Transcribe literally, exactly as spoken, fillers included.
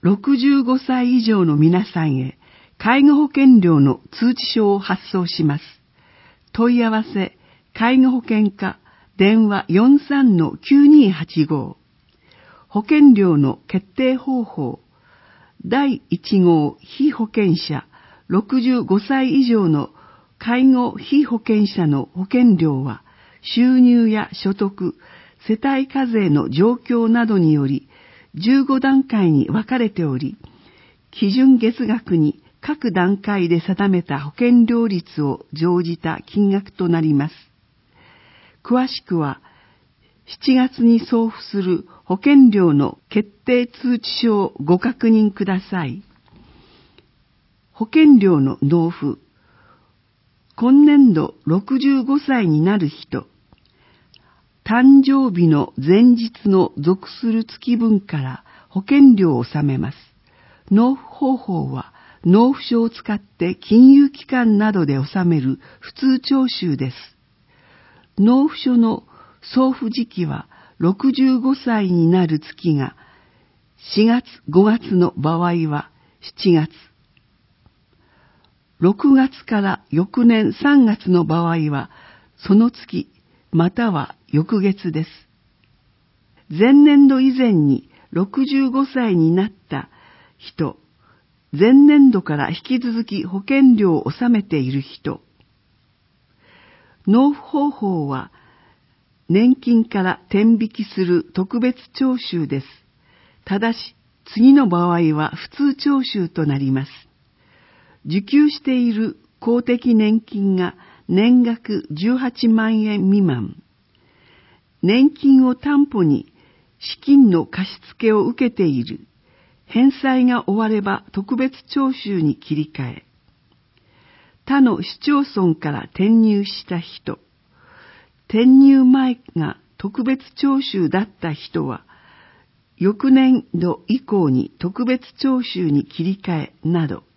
ろくじゅうごさい以上の皆さんへ介護保険料の通知書を発送します。問い合わせ、介護保険課、電話 よんさんのきゅうにーはちご。保険料の決定方法。だいいち号被保険者、ろくじゅうごさい以上の介護被保険者の保険料は、収入や所得、世帯課税の状況などにより、じゅうごだんかいに分かれており、基準月額に各段階で定めた保険料率を乗じた金額となります。詳しくは、しちがつに送付する保険料の決定通知書をご確認ください。保険料の納付。今年度ろくじゅうごさいになる人、誕生日の前日の属する月分から保険料を納めます。納付方法は、納付書を使って金融機関などで納める普通徴収です。納付書の送付時期はろくじゅうごさいになる月がしがつごがつの場合はしちがつ、ろくがつから翌年さんがつの場合はその月または翌月です。前年度以前にろくじゅうごさいになった人、前年度から引き続き保険料を納めている人、納付方法は年金から天引きする特別徴収です。ただし、次の場合は普通徴収となります。受給している公的年金が年額じゅうはちまんえん未満、年金を担保に資金の貸し付けを受けている、返済が終われば特別徴収に切り替え、他の市町村から転入した人、転入前が特別徴収だった人は、翌年度以降に特別徴収に切り替えなど、